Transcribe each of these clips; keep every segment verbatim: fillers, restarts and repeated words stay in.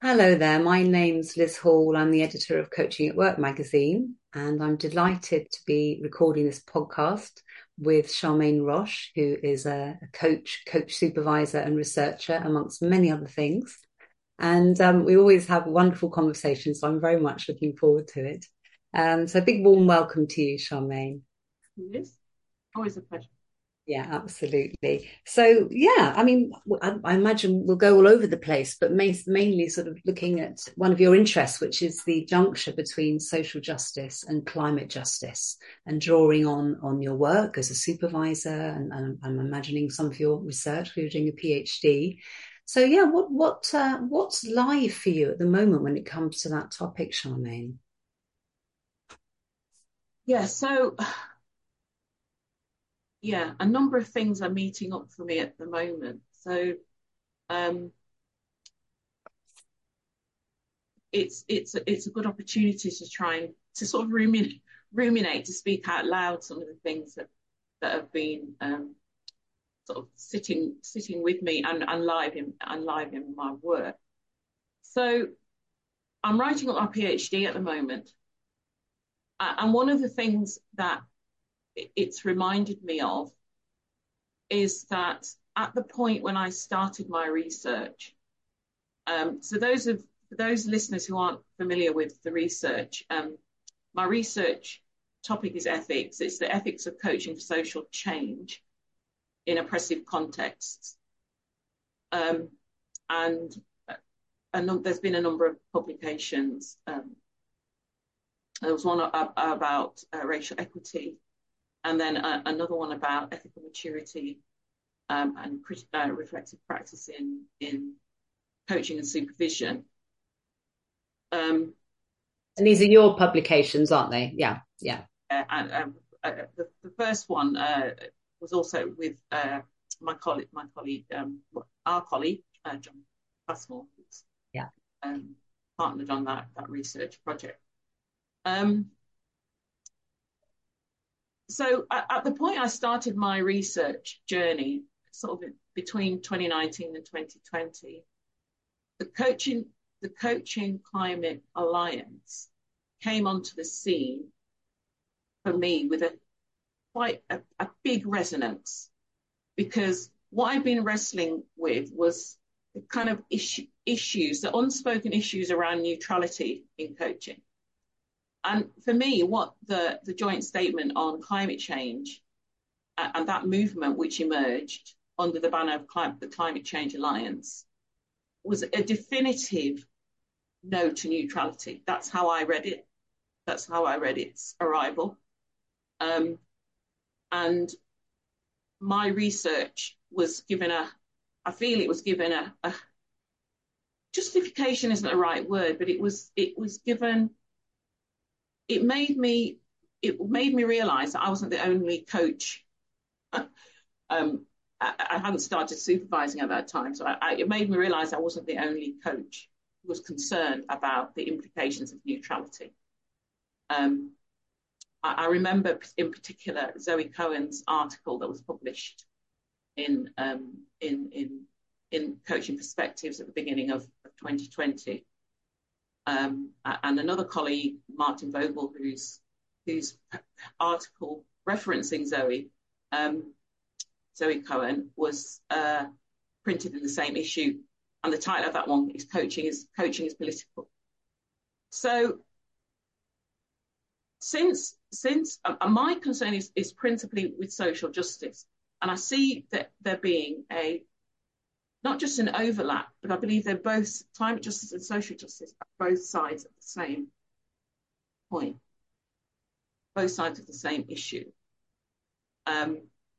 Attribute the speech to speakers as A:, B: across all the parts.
A: Hello there, my name's Liz Hall. I'm the editor of Coaching at Work magazine, and I'm delighted to be recording this podcast with Charmaine Roche, who is a, a coach, coach supervisor, and researcher, amongst many other things. And um, we always have wonderful conversations, so I'm very much looking forward to it. Um, so, a big warm welcome to you, Charmaine.
B: Yes, always a pleasure.
A: Yeah, absolutely. So, yeah, I mean, I, I imagine we'll go all over the place, but ma mainly sort of looking at one of your interests, which is the juncture between social justice and climate justice, and drawing on on your work as a supervisor, and, and I'm imagining some of your research. You're doing a PhD. So, yeah, what what uh, what's live for you at the moment when it comes to that topic, Charmaine?
B: Yeah, so yeah, a number of things are meeting up for me at the moment. So um, it's it's it's a good opportunity to try and to sort of ruminate, ruminate to speak out loud some of the things that that have been um, sort of sitting sitting with me and, and live in and live in my work. So I'm writing up my PhD at the moment, and one of the things that it's reminded me of is that at the point when I started my research, um, so those of for those listeners who aren't familiar with the research, um, my research topic is ethics. It's the ethics of coaching for social change in oppressive contexts. Um, and a num- there's been a number of publications. Um, there was one a- about uh, racial equity, and then uh, another one about ethical maturity um, and uh, reflective practice in, in coaching and supervision. Um,
A: And these are your publications, aren't they? Yeah, yeah.
B: uh, and um, uh, the, the first one uh, was also with uh, my colleague, my colleague, um, our colleague, uh, John Passmore, who's
A: Yeah.
B: um, partnered on that that research project. Um, so at, at the point I started my research journey, sort of between twenty nineteen and twenty twenty, the coaching the Coaching Climate Alliance came onto the scene for me with a quite a, a big resonance, because what I've been wrestling with was the kind of issue, issues, the unspoken issues around neutrality in coaching. And for me, what the, the joint statement on climate change uh, and that movement which emerged under the banner of clim- the Climate Change Alliance was a definitive no to neutrality. That's how I read it. That's how I read its arrival. Um, and my research was given a, I feel it was given a, a justification isn't the right word, but it was it was given. It made me it made me realise that I wasn't the only coach. um, I, I hadn't started supervising at that time, so I, I, it made me realise I wasn't the only coach who was concerned about the implications of neutrality. Um, I, I remember in particular Zoe Cohen's article that was published in um, in in in Coaching Perspectives at the beginning of, of twenty twenty, um, and another colleague, Martin Vogel, whose whose article referencing Zoe um, Zoe Cohen was uh, printed in the same issue, and the title of that one is "Coaching is Coaching is Political." So since since uh, my concern is is principally with social justice, and I see that there being a not just an overlap, but I believe they're both climate justice and social justice are both sides of the same point, both sides of the same issue. Um,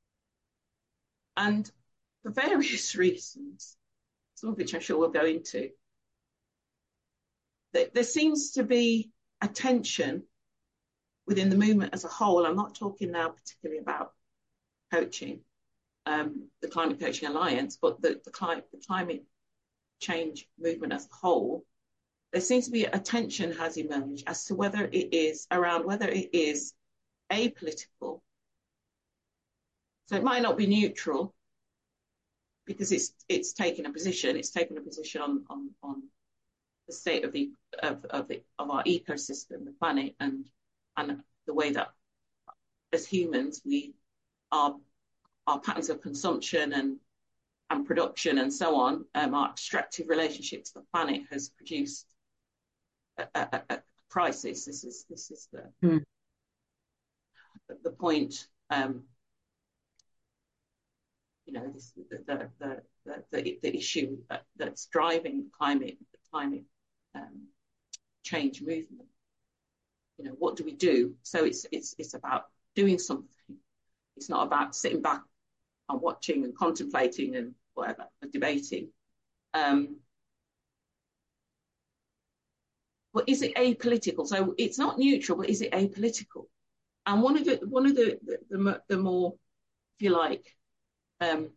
B: and for various reasons, some of which I'm sure we'll go into, there, there seems to be a tension within the movement as a whole. I'm not talking now particularly about coaching, um, the Climate Coaching Alliance, but the, the, climate, the climate change movement as a whole. There seems to be a tension has emerged as to whether it is around whether it is apolitical. So it might not be neutral because it's it's taken a position. It's taken a position on on on the state of the of of, the, of our ecosystem, the planet, and and the way that as humans we our our patterns of consumption and and production and so on, um, our extractive relationship to the planet has produced a, a, a crisis. This is this is the mm. the point. Um, you know, this, the, the, the, the, the issue that, that's driving climate, the climate um, change movement. You know, what do we do? So it's it's it's about doing something. It's not about sitting back and watching and contemplating and whatever, and debating. Um, but is it apolitical? So it's not neutral, but is it apolitical? And one of the one of the the, the, the more, if you like, um,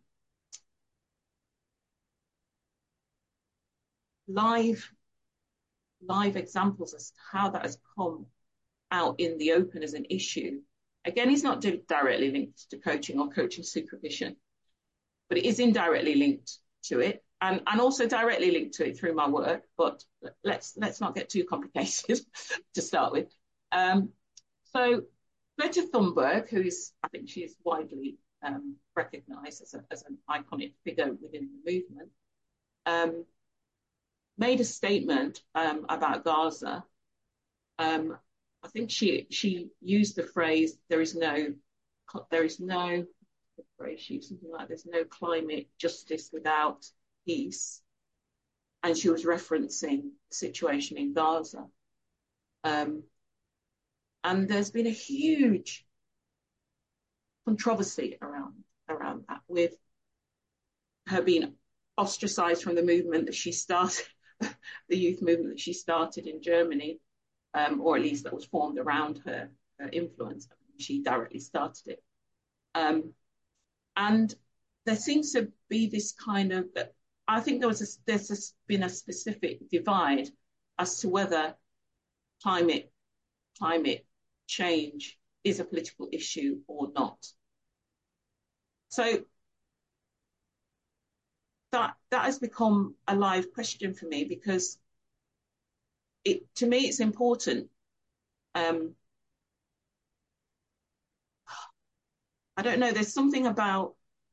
B: live live examples as to how that has come out in the open as an issue. Again, it's not directly linked to coaching or coaching supervision, but it is indirectly linked to it, and, and also directly linked to it through my work. But let's let's not get too complicated to start with. Um, so Greta Thunberg, who is, I think she is widely um, recognised as, a, as an iconic figure within the movement, um, made a statement um, about Gaza. Um, I think she she used the phrase "there is no there is no the phrase she used something like there's no climate justice without peace," and she was referencing the situation in Gaza. Um, and there's been a huge controversy around around that, with her being ostracized from the movement that she started, the youth movement that she started in Germany, um, or at least that was formed around her, her influence. She directly started it. Um, and there seems to be this kind of, I think there was a, there's a, been a specific divide as to whether climate climate change is a political issue or not. So that that has become a live question for me, because it to me it's important. Um, I don't know, there's something about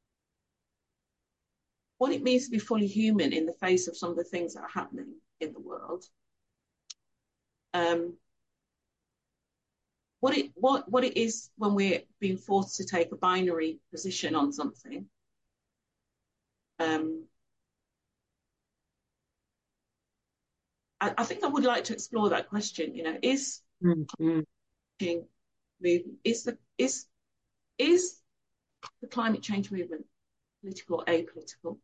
B: what it means to be fully human in the face of some of the things that are happening in the world. Um, what it what what it is when we're being forced to take a binary position on something. Um, I, I think I would like to explore that question. You know, is mm-hmm. movement is the is is the climate change movement political or apolitical?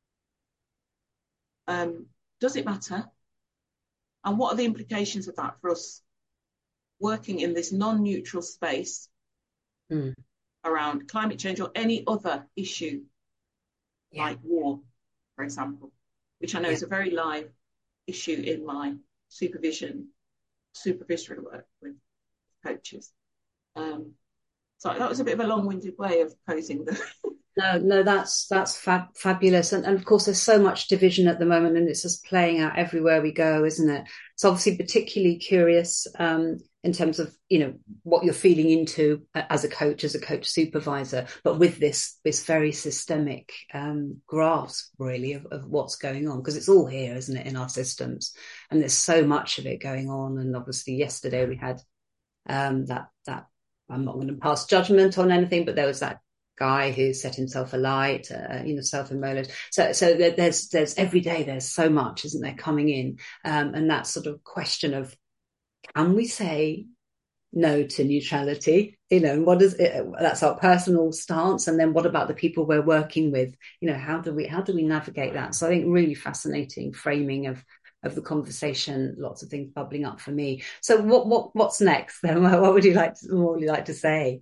B: Um, does it matter? And what are the implications of that for us working in this non-neutral space mm. around climate change or any other issue, yeah. like war, for example, which I know yeah. is a very live issue in my supervision, supervisory work with coaches. Um, so that was a bit of a long-winded way of posing the...
A: No, no, that's that's fab- fabulous, and, and of course there's so much division at the moment, and it's just playing out everywhere we go, isn't it? So obviously particularly curious um, in terms of you know what you're feeling into as a coach, as a coach supervisor, but with this this very systemic um, grasp really of, of what's going on, because it's all here, isn't it, in our systems, and there's so much of it going on. And obviously yesterday we had um, that that I'm not going to pass judgment on anything, but there was that guy who set himself alight, uh, you know, self-immolated. So, so there's, there's every day there's so much, isn't there, coming in, um, and that sort of question of, can we say no to neutrality? You know, what is it? That's our personal stance, and then what about the people we're working with? You know, how do we how do we navigate that? So I think really fascinating framing of of the conversation. Lots of things bubbling up for me. So what what what's next then? What would you like to, what would you like to say?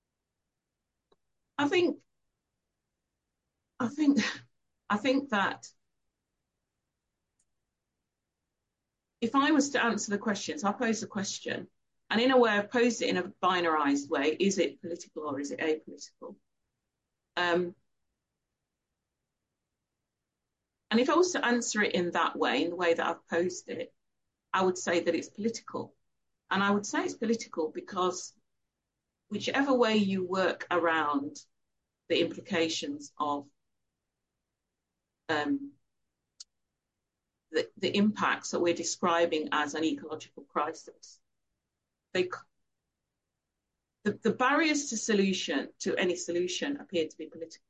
B: I think, I think, I think that if I was to answer the questions, I pose the question, and in a way I've posed it in a binarized way: is it political or is it apolitical? Um, And if I was to answer it in that way, in the way that I've posed it, I would say that it's political. And I would say it's political because whichever way you work around the implications of um, the, the impacts that we're describing as an ecological crisis, they, the, the barriers to solution, to any solution, appear to be political.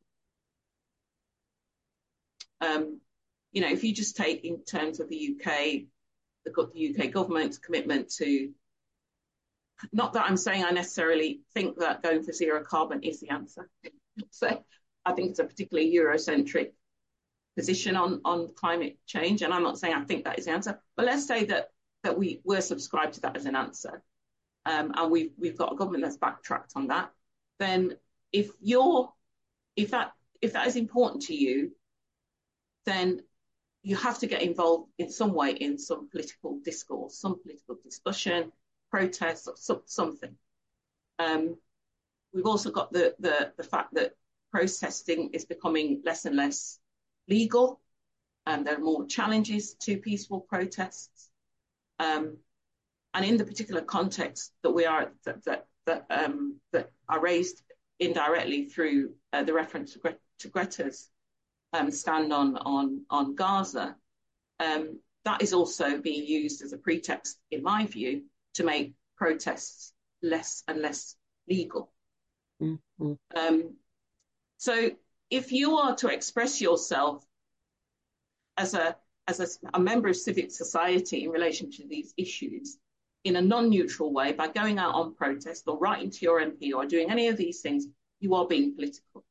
B: Um, you know, if you just take in terms of the U K, the, the U K government's commitment to, not that I'm saying I necessarily think that going for zero carbon is the answer. So I think it's a particularly Eurocentric position on, on climate change. And I'm not saying I think that is the answer, but let's say that, that we were subscribed to that as an answer. Um, and we've, we've got a government that's backtracked on that. Then if you're, if that, if that is important to you, then you have to get involved in some way in some political discourse, some political discussion, protest, or some, something. Um, we've also got the, the, the fact that protesting is becoming less and less legal, and there are more challenges to peaceful protests. Um, and in the particular context that we are, that, that, that, um, that are raised indirectly through uh, the reference to, Gre to Greta's Um, stand on on on Gaza, um, that is also being used as a pretext, in my view, to make protests less and less legal. Mm-hmm. Um, so, if you are to express yourself as a as a, a member of civic society in relation to these issues in a non-neutral way, by going out on protest or writing to your M P or doing any of these things, you are being political.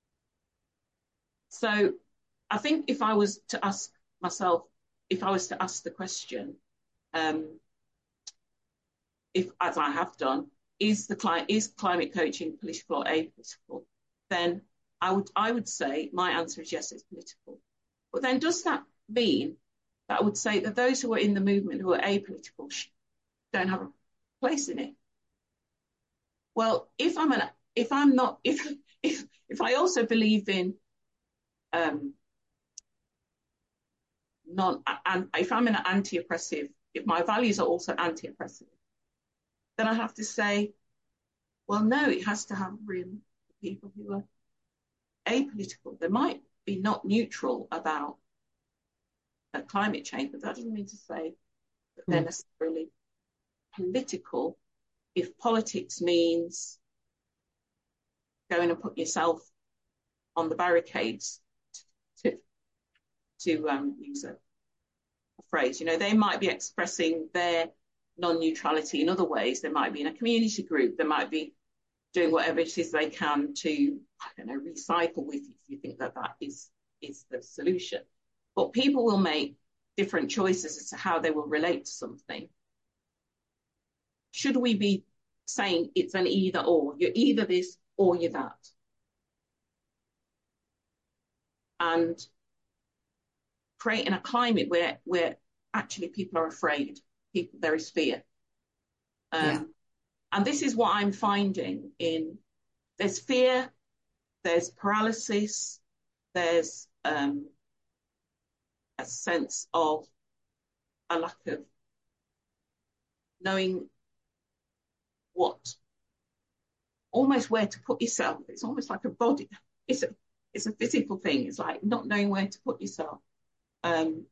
B: So I think if I was to ask myself, if I was to ask the question, um, if, as I have done, is the cli is climate coaching political or apolitical? Then I would I would say my answer is yes, it's political. But then does that mean that I would say that those who are in the movement who are apolitical don't have a place in it? Well, if I'm an if I'm not if if if I also believe in um, non and if I'm an anti-oppressive, if my values are also anti-oppressive, then I have to say, well, no, it has to have room for people who are apolitical. They might be not neutral about uh, climate change, but that doesn't mean to say that they're necessarily political. If politics means going and put yourself on the barricades, to, to um, use a, a phrase, you know, they might be expressing their non-neutrality in other ways. They might be in a community group. They might be doing whatever it is they can to, I don't know, recycle with you if you think that that is, is the solution. But people will make different choices as to how they will relate to something. Should we be saying it's an either or? You're either this or you're that. And creating a climate where, where actually people are afraid, people, there is fear. Um, yeah. And this is what I'm finding in, there's fear, there's paralysis, there's um, a sense of a lack of knowing what, almost where to put yourself. It's almost like a body, it's a, it's a physical thing. It's like not knowing where to put yourself. Um,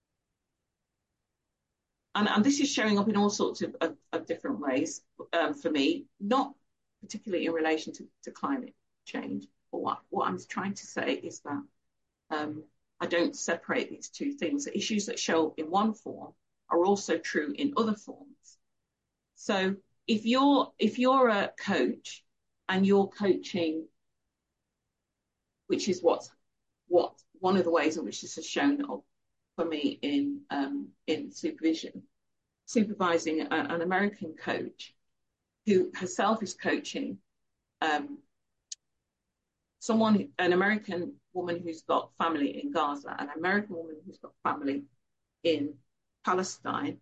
B: and, and this is showing up in all sorts of, of, of different ways um, for me, not particularly in relation to, to climate change. But what, what I'm trying to say is that um, I don't separate these two things. The issues that show up in one form are also true in other forms. So if you're, if you're a coach and you're coaching, which is what's, what one of the ways in which this has shown up for me in um, in supervision, supervising a, an American coach who herself is coaching um, someone, an American woman who's got family in Gaza, an American woman who's got family in Palestine.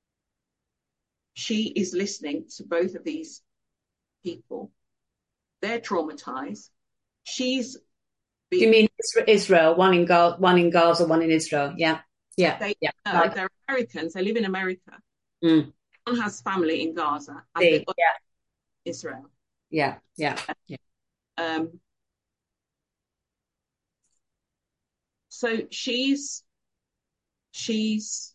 B: She is listening to both of these people. They're traumatized. She's
A: Do you mean Israel? One in Gaza, one in Gaza, one in Israel. Yeah, yeah,
B: They,
A: yeah.
B: no, they're Americans. They live in America.
A: Mm.
B: One has family in Gaza, and the
A: See,
B: other
A: yeah,
B: Israel.
A: yeah, yeah, yeah.
B: Um, so she's she's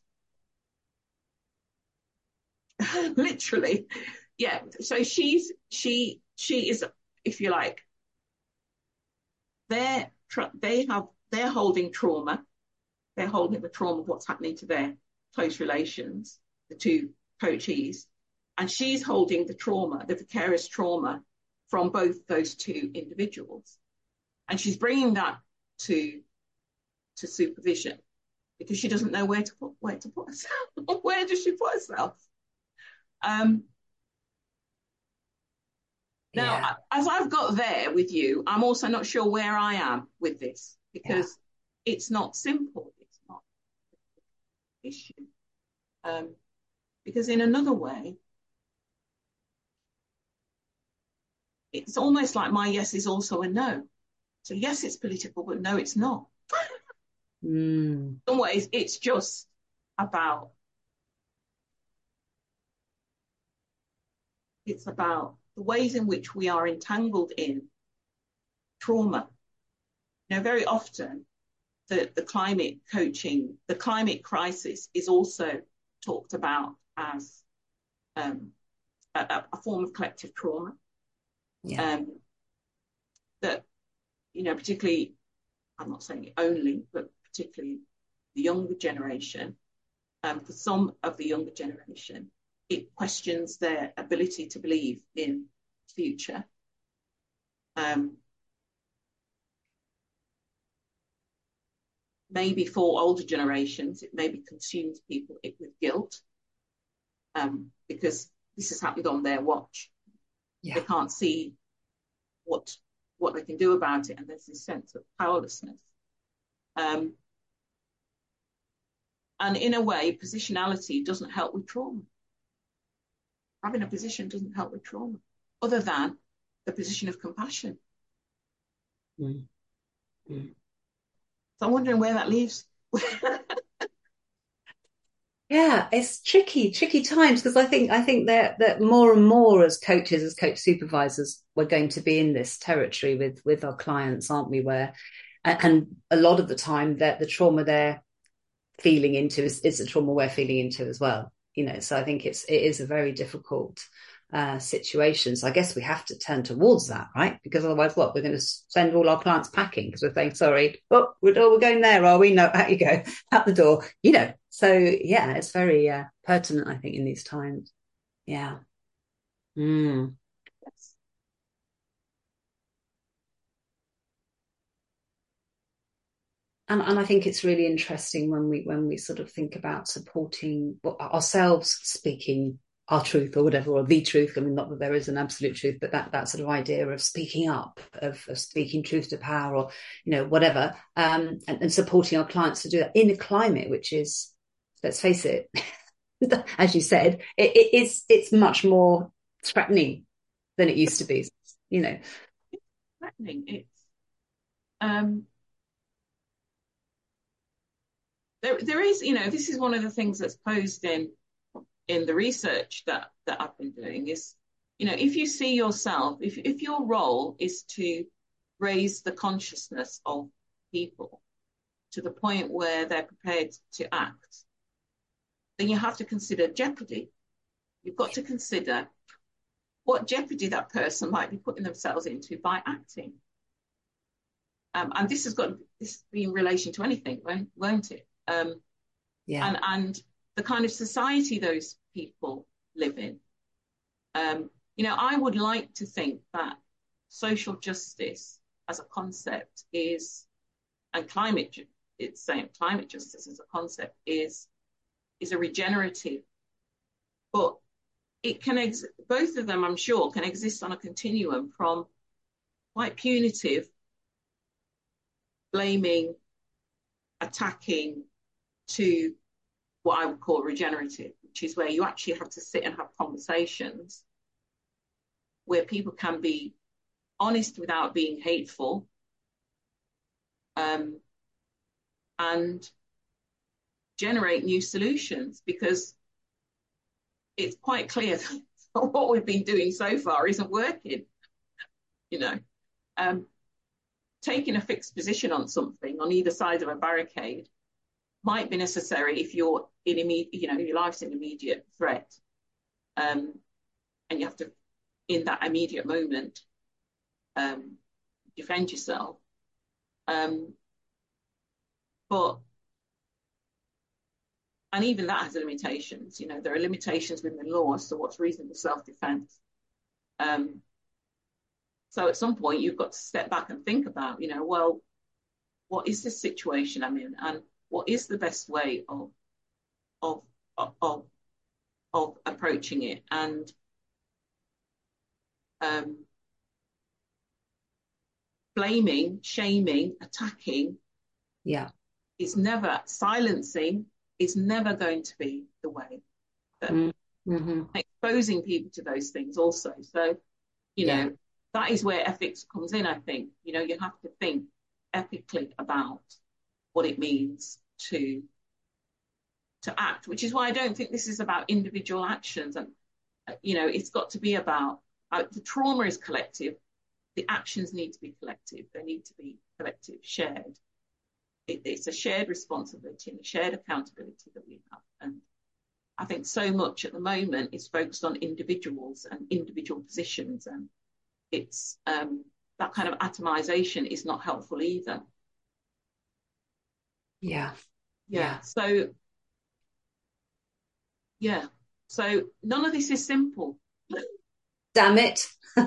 B: literally, yeah. So she's she she is, if you like, they're they have they're holding trauma. They're holding the trauma of what's happening to their close relations, the two coachees, and she's holding the trauma, the vicarious trauma from both those two individuals, and she's bringing that to to supervision because she doesn't know where to put where to put herself. Where does she put herself? Um, now,
A: Yeah,
B: as I've got there with you, I'm also not sure where I am with this
A: yeah,
B: because it's not simple. It's not an issue. Um, because in another way, it's almost like my yes is also a no. So yes, it's political, but no, it's not.
A: mm.
B: In some ways, it's just about it's about the ways in which we are entangled in trauma. You know, very often the, the climate coaching, the climate crisis is also talked about as um, a, a form of collective trauma.
A: Yeah,
B: Um, that, you know, particularly, I'm not saying only, but particularly the younger generation, um, for some of the younger generation, it questions their ability to believe in the future. Um, maybe for older generations, it maybe consumes people with guilt um, because this has happened on their watch.
A: yeah,
B: They can't see what what they can do about it, and there's this sense of powerlessness. Um, and in a way, positionality doesn't help with trauma. Having a position doesn't help with trauma, other than the position of compassion.
A: mm. Mm.
B: So I'm wondering where that leaves.
A: Yeah. It's tricky, tricky times because I think I think that that more and more as coaches, as coach supervisors, we're going to be in this territory with with our clients, aren't we? Where and, and a lot of the time that the trauma they're feeling into is, is the trauma we're feeling into as well. You know, so I think it's it is a very difficult uh, situation. So I guess we have to turn towards that, right? Because otherwise, what we're going to send all our clients packing because we're saying, "Sorry, oh, we're, oh, we're going there, are we? No, out you go, out the door." You know, so yeah, it's very uh, pertinent, I think, in these times. Yeah. Mm.
B: Yes.
A: And, and I think it's really interesting when we when we sort of think about supporting well, ourselves speaking our truth or whatever, or the truth. I mean, not that there is an absolute truth, but that that sort of idea of speaking up, of, of speaking truth to power, or you know, whatever, um, and, and supporting our clients to do that in a climate which is, let's face it, as you said, it, it is it's much more threatening than it used to be. You know.
B: It's threatening. It's um, there. There is, you know, this is one of the things that's posed in in the research that that I've been doing is, you know, if you see yourself, if if your role is to raise the consciousness of people to the point where they're prepared to act, then you have to consider jeopardy. You've got to consider what jeopardy that person might be putting themselves into by acting. Um, and this has got this be in relation to anything, won't, won't it? Um,
A: Yeah.
B: and and the kind of society those people live in. Um, you know, I would like to think that social justice as a concept is, and climate, it's saying climate justice as a concept is is a regenerative, but it can ex- both of them, I'm sure, can exist on a continuum from quite punitive, blaming, attacking, to what I would call regenerative, which is where you actually have to sit and have conversations where people can be honest without being hateful, um, and generate new solutions, because it's quite clear that what we've been doing so far isn't working. You know, um, taking a fixed position on something on either side of a barricade might be necessary if you're in immediate, you know, your life's in immediate threat, um, and you have to, in that immediate moment, um, defend yourself. Um, but and even that has limitations. You know, there are limitations within the law as to what's reasonable self-defense. Um, so at some point, you've got to step back and think about, you know, well, what is this situation I'm in, and what is the best way of of of of approaching it? And um, blaming, shaming, attacking,
A: yeah,
B: is never silencing. Is never going to be the way. That,
A: mm-hmm.
B: Exposing people to those things also. So, you
A: yeah.
B: know, that is where ethics comes in. I think, you know, you have to think ethically about what it means to to act, which is why I don't think this is about individual actions. And, you know, it's got to be about, uh, the trauma is collective. The actions need to be collective. They need to be collective, shared. It, it's a shared responsibility and a shared accountability that we have. And I think so much at the moment is focused on individuals and individual positions. And it's um, that kind of atomization is not helpful either.
A: Yeah.
B: Yeah.
A: yeah.
B: So, yeah. So none of this is simple.
A: Damn it.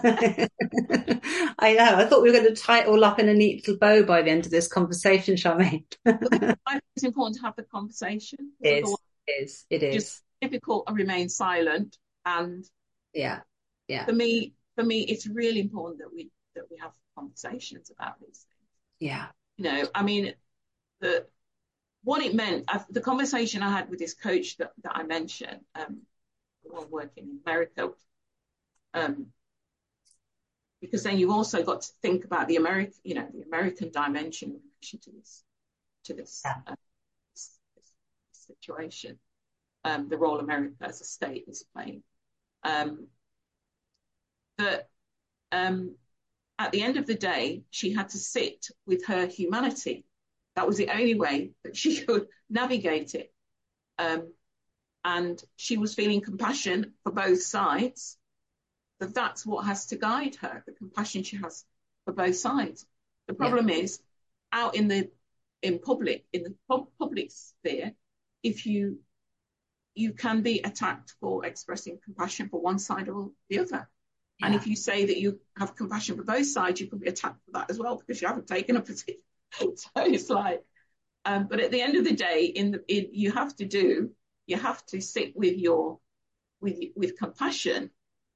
A: I know. I thought we were going to tie it all up in a neat little bow by the end of this conversation, Charmaine.
B: I think it's important to have the conversation.
A: It is. It is. It is.
B: Just difficult and remain silent. And
A: yeah, yeah.
B: For me, for me, it's really important that we that we have conversations about these things.
A: Yeah.
B: You know, I mean, the what it meant, I, the conversation I had with this coach that, that I mentioned, um, the one working in America, um, because then you've also got to think about the American, you know, the American dimension in relation to this, to this,
A: yeah.
B: uh, this, this situation, um, the role America as a state is playing. Um, that um, at the end of the day, she had to sit with her humanity. That was the only way that she could navigate it. Um, and she was feeling compassion for both sides. But that's what has to guide her, the compassion she has for both sides. The problem yeah. is, out in the in public, in the public sphere, if you you can be attacked for expressing compassion for one side or the other. Yeah. And if you say that you have compassion for both sides, you can be attacked for that as well, because you haven't taken a position. So it's like, um, but at the end of the day, in the in, you have to do, you have to sit with your with with compassion,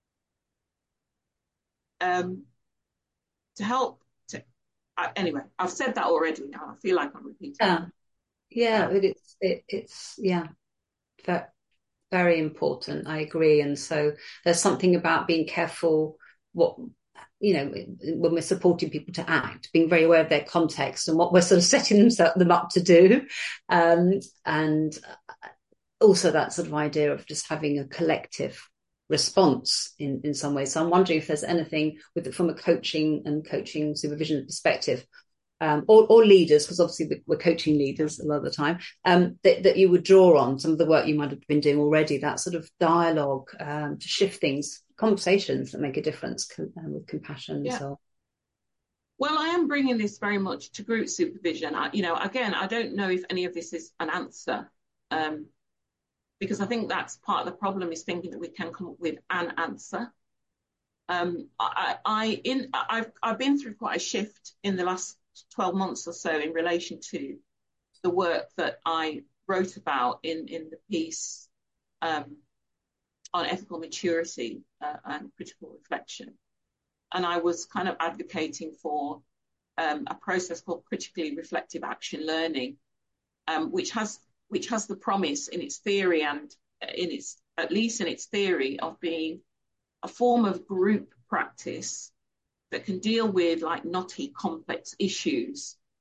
B: um, to help. To uh, anyway, I've said that already. Now I feel like I'm repeating.
A: Yeah, yeah, um, it's it, it's yeah, very very important. I agree, and so there's something about being careful what. You know, when we're supporting people to act, being very aware of their context and what we're sort of setting them, them up to do. Um, and also that sort of idea of just having a collective response in, in some ways. So I'm wondering if there's anything with from a coaching and coaching supervision perspective, um, or, or leaders, because obviously we're coaching leaders a lot of the time, um, that, that you would draw on some of the work you might have been doing already, that sort of dialogue um, to shift things, conversations that make a difference com- uh, with compassion.
B: Yeah.
A: So.
B: Well, I am bringing this very much to group supervision. I, you know, again, I don't know if any of this is an answer, um, because I think that's part of the problem, is thinking that we can come up with an answer. Um, I, I, in, I've, I've been through quite a shift in the last twelve months or so in relation to the work that I wrote about in, in the piece um, on ethical maturity uh, and critical reflection. And I was kind of advocating for um, a process called critically reflective action learning, um, which has which has the promise in its theory and in its at least in its theory of being a form of group practice that can deal with like knotty, complex issues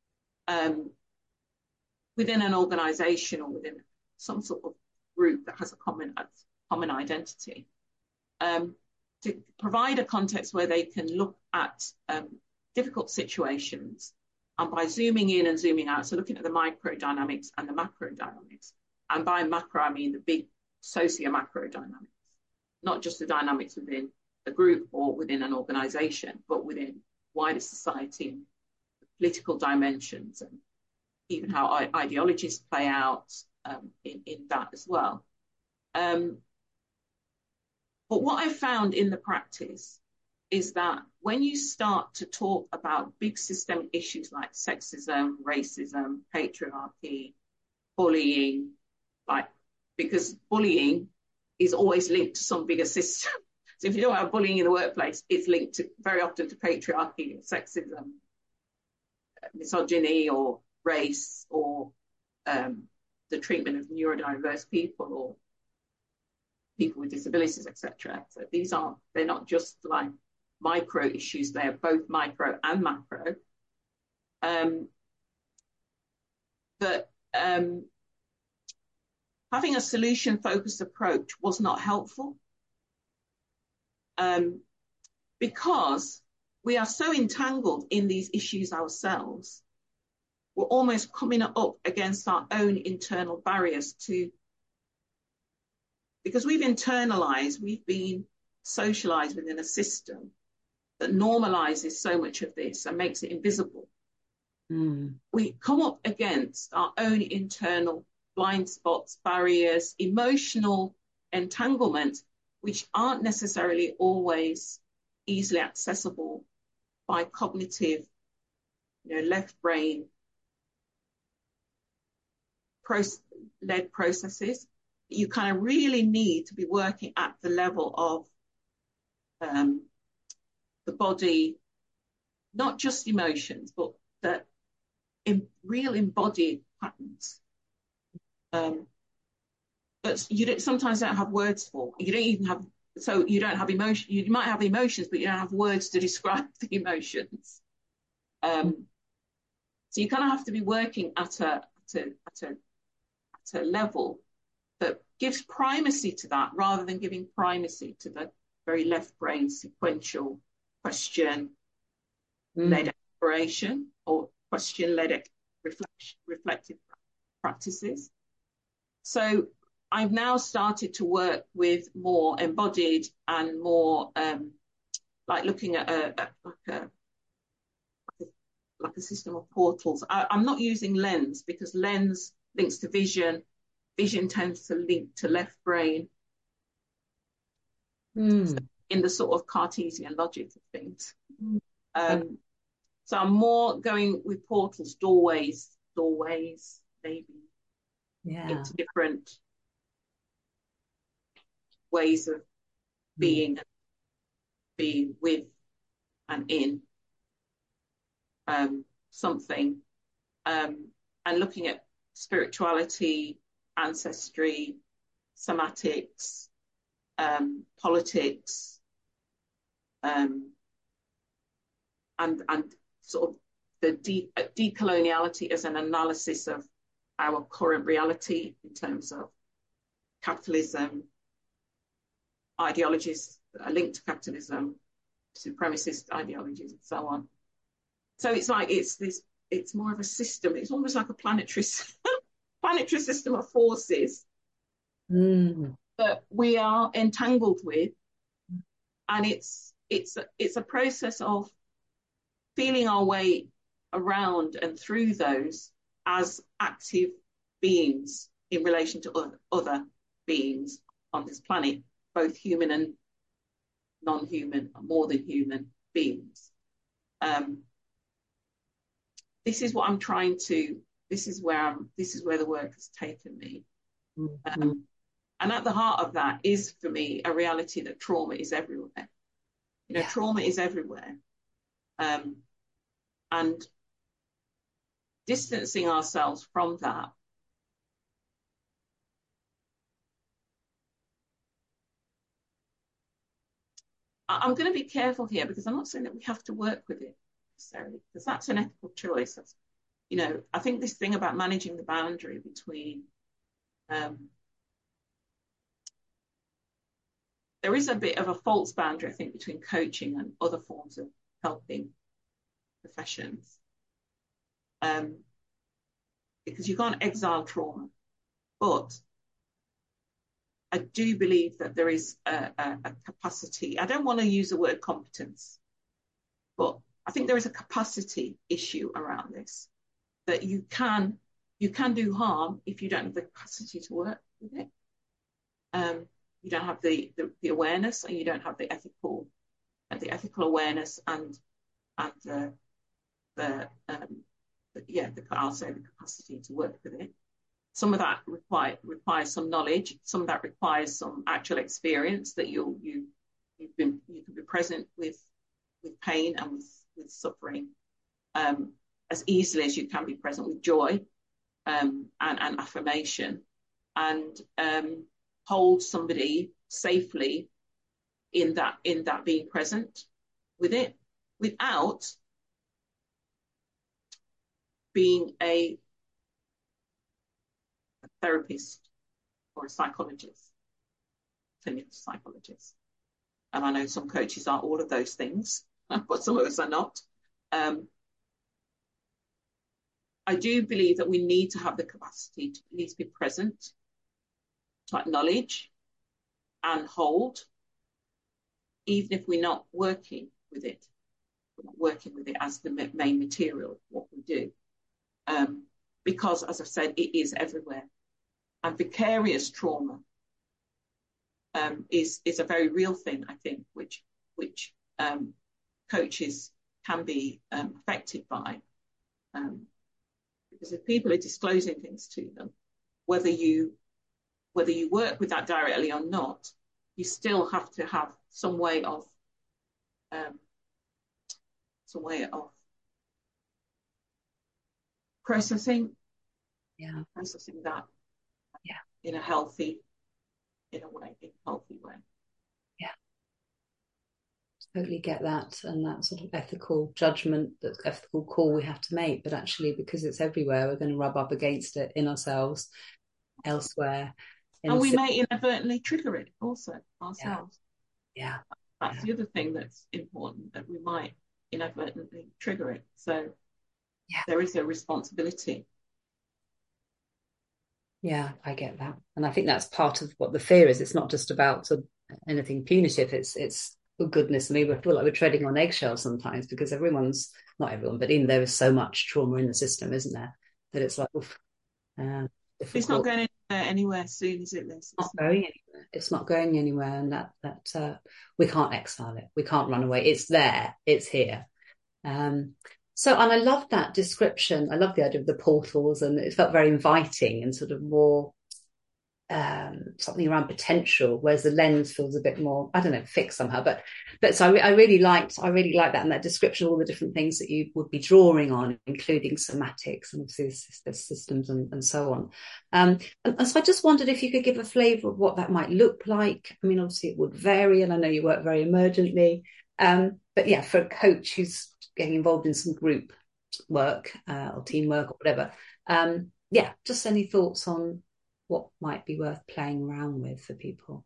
B: um, within an organization or within some sort of group that has a common, a common identity, um, to provide a context where they can look at um, difficult situations, and by zooming in and zooming out, so looking at the micro dynamics and the macro dynamics, and by macro I mean the big socio-macro dynamics, not just the dynamics within a group or within an organization, but within wider society, political dimensions, and even how ideologies play out um, in, in that as well. Um, but what I found in the practice is that when you start to talk about big systemic issues like sexism, racism, patriarchy, bullying, like, because bullying is always linked to some bigger system. So if you don't have bullying in the workplace, it's linked to very often to patriarchy, sexism, misogyny, or race, or um, the treatment of neurodiverse people or people with disabilities, et cetera. So these are, they're not just like micro issues, they're both micro and macro. Um, but um, having a solution-focused approach was not helpful um, because we are so entangled in these issues ourselves. We're almost coming up against our own internal barriers to, because we've internalized, we've been socialized within a system that normalizes so much of this and makes it invisible.
A: Mm.
B: We come up against our own internal blind spots, barriers, emotional entanglement, which aren't necessarily always easily accessible by cognitive, you know, left brain led processes. You kind of really need to be working at the level of um, the body, not just emotions, but the in, real embodied patterns. Um, but you don't, sometimes don't have words for. You don't even have, so you don't have emotion. You might have emotions, but you don't have words to describe the emotions. Um, so you kind of have to be working at a at a at a at a level that gives primacy to that, rather than giving primacy to the very left brain sequential question led mm. exploration or question led reflection, reflective practices. So I've now started to work with more embodied and more um, like looking at a, a, like a like a system of portals. I, I'm not using lens because lens links to vision. Vision tends to link to left brain
A: mm.
B: so in the sort of Cartesian logic of things. Mm. Um, so I'm more going with portals, doorways, doorways, maybe
A: yeah.
B: into different ways of being, mm. being with and in um, something, um, and looking at spirituality, ancestry, somatics, um, politics, um, and and sort of the de- decoloniality as an analysis of our current reality in terms of capitalism, ideologies that are linked to capitalism, supremacist ideologies, and so on. So it's like it's this. It's more of a system. It's almost like a planetary planetary system of forces
A: mm.
B: that we are entangled with, and it's it's it's a process of feeling our way around and through those as active beings in relation to other, other beings on this planet, both human and non-human, more than human beings. Um, this is what I'm trying to. This is where I'm. This is where the work has taken me. Mm-hmm. Um, and at the heart of that is, for me, a reality that trauma is everywhere. You know, yeah. Trauma is everywhere. Um, and distancing ourselves from that I'm going to be careful here because I'm not saying that we have to work with it necessarily, because that's an ethical choice. That's, you know, I think this thing about managing the boundary between, um, there is a bit of a false boundary, I think, between coaching and other forms of helping professions. Um, because you can't exile trauma. But I do believe that there is a, a, a capacity. I don't want to use the word competence, but I think there is a capacity issue around this, that you can you can do harm if you don't have the capacity to work with it. Um, you don't have the, the, the awareness, and you don't have the ethical uh, the ethical awareness and and uh, the um, the, yeah the I'll say the capacity to work with it. Some of that require, requires some knowledge. Some of that requires some actual experience, that you you you've been you can be present with with pain and with with suffering um, as easily as you can be present with joy um, and, and affirmation, and um, hold somebody safely in that in that being present with it, without being a therapist or a psychologist, clinical psychologist. And I know some coaches are all of those things, but some of us are not. Um, I do believe that we need to have the capacity to at least be present, to acknowledge and hold, even if we're not working with it. We're not working with it as the main material of what we do. Um, because, as I've said, it is everywhere. And vicarious trauma um, is, is a very real thing, I think, which, which um, coaches can be um, affected by. Um, because if people are disclosing things to them, whether you whether you work with that directly or not, you still have to have some way of um, some way of processing,
A: yeah,
B: processing that
A: yeah,
B: in a healthy, in a way, in a healthy way.
A: yeah. Totally get that, and that sort of ethical judgment, that ethical call we have to make. But actually, because it's everywhere, we're going to rub up against it in ourselves, elsewhere. In
B: And we
A: the,
B: may inadvertently trigger it also
A: yeah,
B: ourselves.
A: yeah,
B: That's
A: yeah,
B: the other thing that's important, that we might inadvertently trigger it. So
A: yeah.
B: there is a responsibility.
A: Yeah, I get that, and I think that's part of what the fear is. It's not just about sort of anything punitive. It's it's oh goodness me, we feel like we're treading on eggshells sometimes, because everyone's, not everyone, but even there is so much trauma in the system, isn't there? That it's like, oof, uh,
B: It's not
A: difficult.
B: going anywhere, anywhere soon, is it, Liz?
A: Not
B: It's not.
A: going anywhere. It's not going anywhere, and that that uh, we can't exile it. We can't run away. It's there. It's here. Um, so, and I love that description. I love the idea of the portals, and it felt very inviting and sort of more um, something around potential, whereas the lens feels a bit more, I don't know, fixed somehow. But but so I, I really liked, I really liked that, and that description of all the different things that you would be drawing on, including somatics and obviously the systems and, and so on. Um, and, and so I just wondered if you could give a flavour of what that might look like. I mean, obviously it would vary, and I know you work very emergently. Um, but yeah, for a coach who's getting involved in some group work uh, or teamwork or whatever, um, yeah, just any thoughts on what might be worth playing around with for people?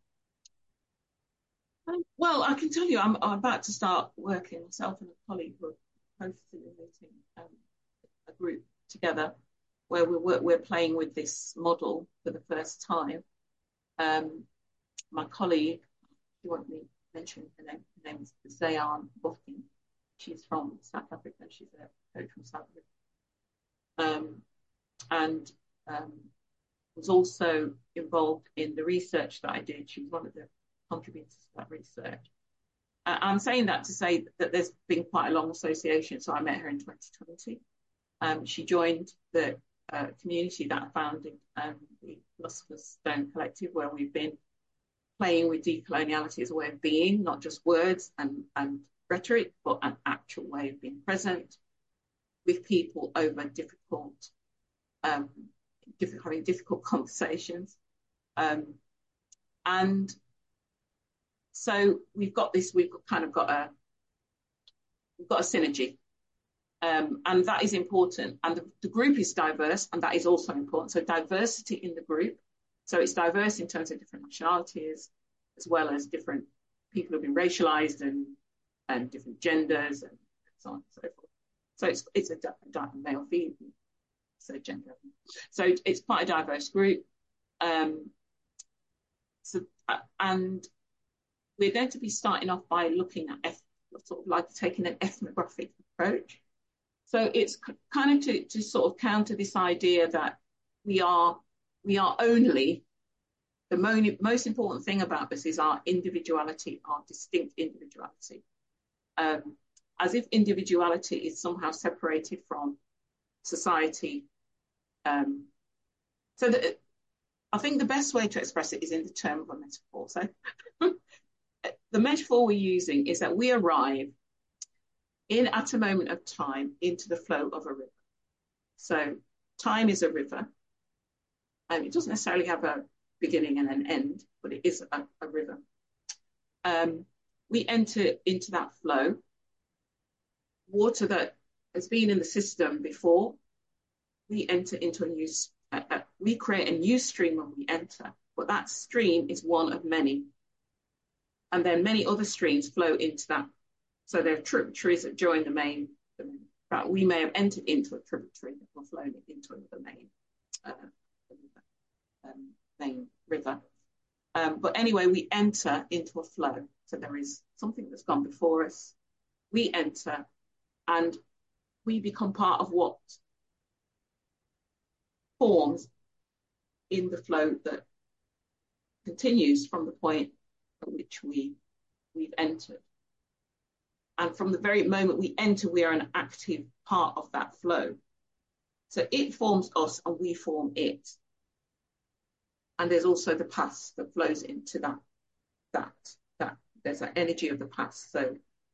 B: Um, well, I can tell you, I'm, I'm about to start working, myself and a colleague who are co-facilitating um, a group together, where we're, we're playing with this model for the first time. Um, my colleague, she won't me mention her name, her name is Zayan Bofkin. She's from South Africa. She's a coach from South Africa. Um, and um, was also involved in the research that I did. She was one of the contributors to that research. Uh, I'm saying that to say that there's been quite a long association. So I met her in twenty twenty. Um, she joined the uh, community that I founded, um, the Philosopher's Stone Collective, where we've been playing with decoloniality as a way of being, not just words and, and rhetoric, but an actual way of being present with people over difficult um, having difficult conversations. Um, and so we've got this, we've kind of got a, we've got a synergy. Um, and that is important. And the, the group is diverse, and that is also important. So diversity in the group. So it's diverse in terms of different nationalities, as well as different people who've been racialized and, and different genders and so on and so forth. So it's, it's a, a male female, so gender. So it's quite a diverse group. Um, so, uh, and we're going to be starting off by looking at sort of like taking an ethnographic approach. So it's kind of to, to sort of counter this idea that we are we are only, the mo most important thing about this is our individuality, our distinct individuality. Um, as if individuality is somehow separated from society. Um, so that, I think the best way to express it is in the term of a metaphor. So the metaphor we're using is that we arrive in at a moment of time into the flow of a river. So time is a river, and it doesn't necessarily have a beginning and an end, but it is a, a river. Um, we enter into that flow. Water that has been in the system before, we enter into a new, uh, uh, we create a new stream when we enter, but that stream is one of many. And then many other streams flow into that. So there are tributaries that join the main, the main, but we may have entered into a tributary or flown into another main, uh, um, main river. Um, but anyway, we enter into a flow. So there is something that's gone before us. We enter and we become part of what forms in the flow that continues from the point at which we, we've entered. And from the very moment we enter, we are an active part of that flow. So it forms us and we form it. And there's also the past that flows into that. That, that there's that energy of the past. So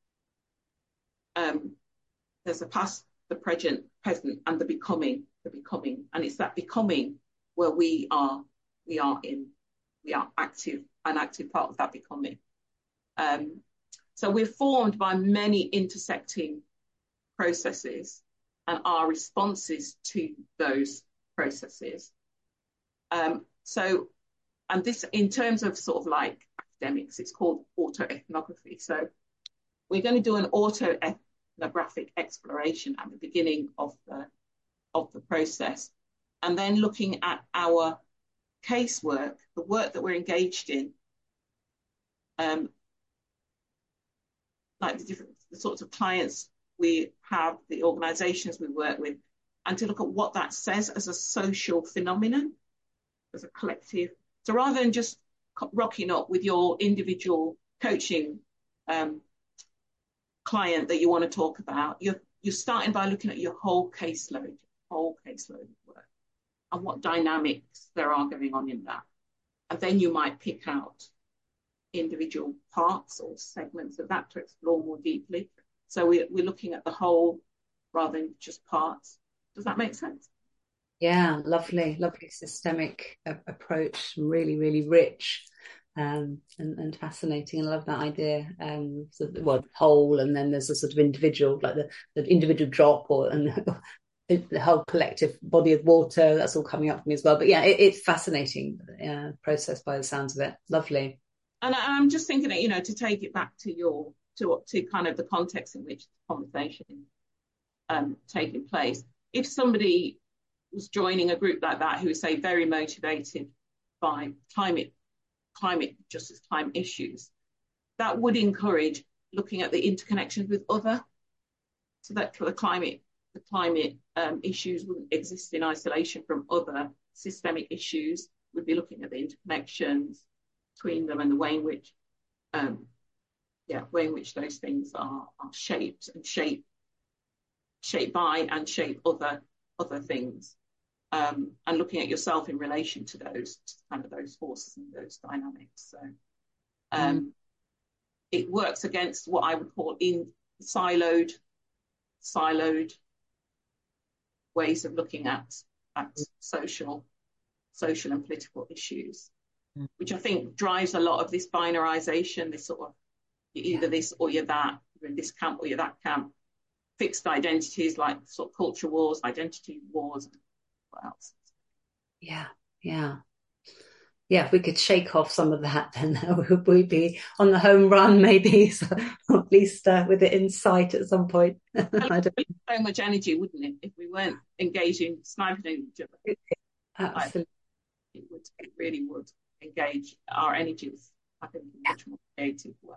B: um, there's the past, the present, present, and the becoming, the becoming. And it's that becoming where we are, we are in, we are active, an active part of that becoming. Um, So we're formed by many intersecting processes and our responses to those processes. Um, so, and this in terms of sort of like academics, it's called autoethnography. So we're going to do an autoethnographic exploration at the beginning of the, of the process, and then looking at our casework, the work that we're engaged in, um, like the different the sorts of clients we have, the organizations we work with, and to look at what that says as a social phenomenon, as a collective. So rather than just rocking up with your individual coaching um, client that you want to talk about, you're, you're starting by looking at your whole caseload, whole caseload of work, and what dynamics there are going on in that. And then you might pick out individual parts or segments of that to explore more deeply. So we, we're looking at the whole rather than just parts. Does that make sense?
A: Yeah, lovely, lovely systemic uh, approach, really, really rich um, and, and fascinating. I love that idea. Um, so the well, whole, and then there's a sort of individual, like the, the individual drop, or and the whole collective body of water. That's all coming up for me as well. But yeah, it, it's fascinating uh, process by the sounds of it. Lovely.
B: And I'm just thinking that, you know, to take it back to your, to, to kind of the context in which the conversation is um, taking place. If somebody was joining a group like that who is, say, very motivated by climate, climate justice, climate issues, that would encourage looking at the interconnections with other, so that the climate, the climate um, issues wouldn't exist in isolation from other systemic issues. We'd be looking at the interconnections between them and the way in which, um, yeah, way in which those things are, are shaped and shape, shaped by and shape other other things, um, and looking at yourself in relation to those to kind of those forces and those dynamics. So um, mm. it works against what I would call in siloed, siloed ways of looking at at social, social and political issues, which I think drives a lot of this binarization, this sort of, you're either this or you're that, you're in this camp or you're that camp. fixed identities like sort of culture wars, identity wars, and what else.
A: Yeah, yeah. Yeah, if we could shake off some of that, then we'd be on the home run, maybe, so, or at least uh, with it in sight at some point. I don't...
B: So much energy, wouldn't it, if we weren't engaging, sniping each other?
A: Absolutely.
B: I, it would, it really would engage our energies, I think, in a much more creative way.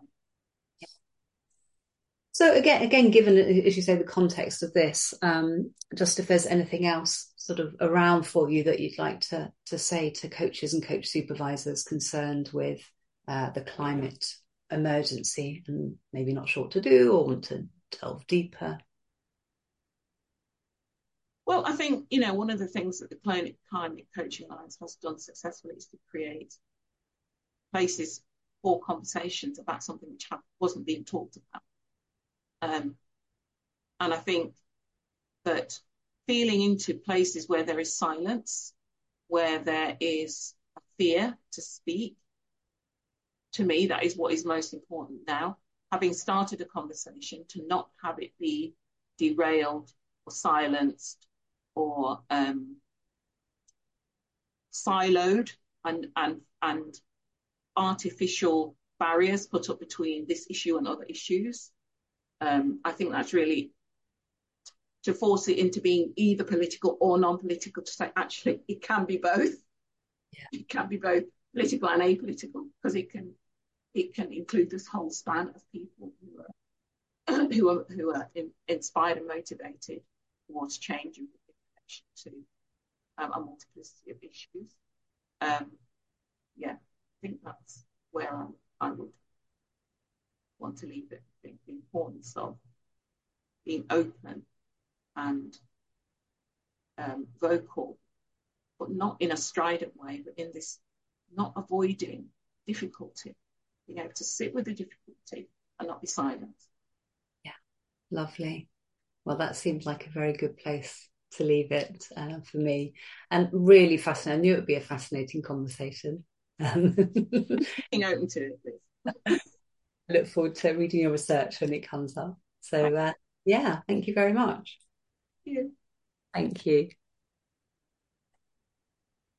A: So again, again, given, as you say, the context of this, um, just if there's anything else sort of around for you that you'd like to to say to coaches and coach supervisors concerned with uh, the climate emergency and maybe not sure what to do or want to delve deeper.
B: Well, I think, you know, one of the things that the Climate, Climate Coaching Alliance has done successfully is to create places for conversations about something which wasn't being talked about. Um, and I think that feeling into places where there is silence, where there is a fear to speak, to me, that is what is most important now. Having started a conversation, to not have it be derailed or silenced or um, siloed and, and, and artificial barriers put up between this issue and other issues. Um, I think that's really to force it into being either political or non-political, to say, actually, it can be both. Yeah. It can be both political and apolitical, because it can it can include this whole span of people who are who are who are in, inspired and motivated towards change and connection to um, a multiplicity of issues. Um, yeah, I think that's where I, I would want to leave it. I think the importance of being open and um, vocal, but not in a strident way, but in this not avoiding difficulty, being able to sit with the difficulty and not be silent.
A: Yeah, lovely. Well, that seems like a very good place to leave it uh, for me, and really fascinating. I knew it would be a fascinating conversation.
B: Being open to it, please.
A: I look forward to reading your research when it comes up. So, uh, yeah, thank you very much.
B: Thank you.
A: Thank you.